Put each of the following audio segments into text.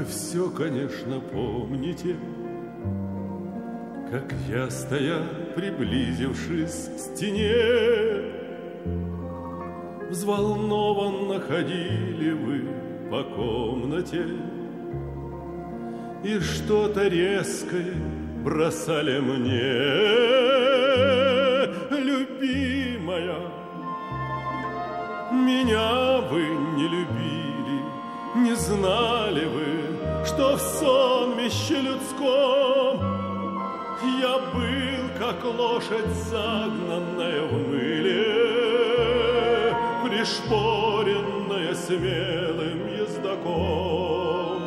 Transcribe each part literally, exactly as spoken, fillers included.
все, конечно, помните, как я, стоя, приблизившись к стене, взволнованно ходили вы по комнате и что-то резкое бросали мне. Любимая, меня вы не любили, не знали вы, что в сонмище людском я был, как лошадь, загнанная в мыле, пришпоренная смелым ездаком.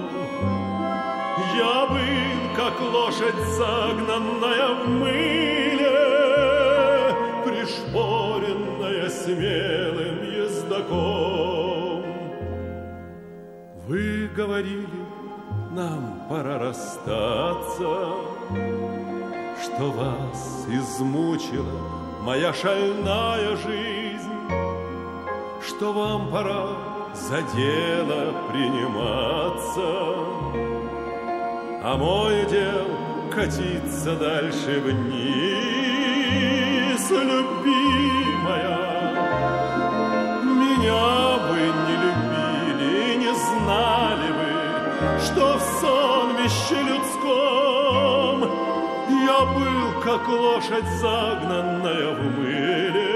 Я был, как лошадь, загнанная в мыле, пришпоренная смелым ездаком. Вы говорили, нам пора расстаться, что вас измучила моя шальная жизнь, что вам пора за дело приниматься, а мой дел катиться дальше вниз. Любимая, меня вы не любили, не знали вы, что в сонмище людском я был, как лошадь, загнанная в мыле,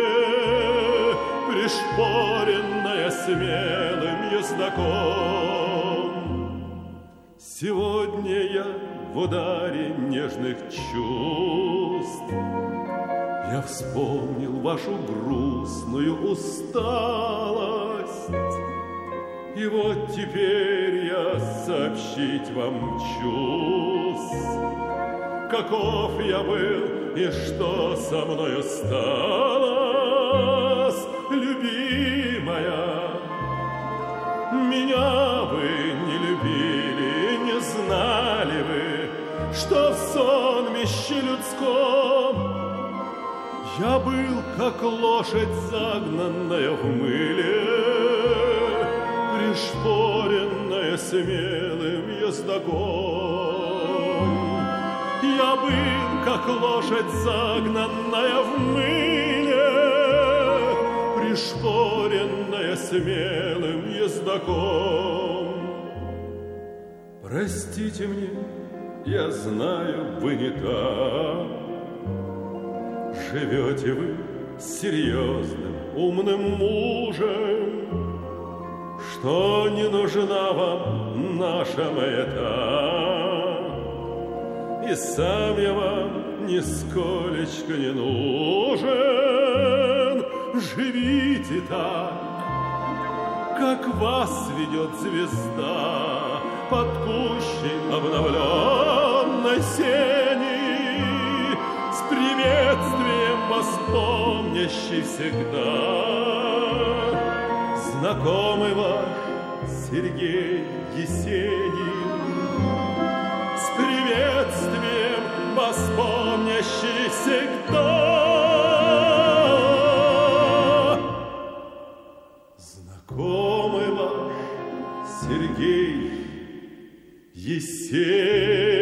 пришпоренная смелым ездаком. Сегодня я в ударе нежных чувств, я вспомнил вашу грустную усталость, и вот теперь я сообщить вам чувств, каков я был и что со мною сталось. Любимая, меня вы не любили, не знали вы, что в сонмище людском я был, как лошадь, загнанная в мыле, пришпоренная смелым ездаком. Я был, как лошадь, загнанная в мыле, пришпоренная смелым ездаком. Простите мне, я знаю, вы не так. Живете вы серьезным, умным мужем, что не нужна вам наша маята, и сам я вам нисколечко не нужен. Живите так, как вас ведет звезда под кущей обновленной сени, с приветствием вас помнящий всегда знакомый ваш Сергей Есенин, с приветствием вас помнящий всегда знакомый ваш Сергей Есенин.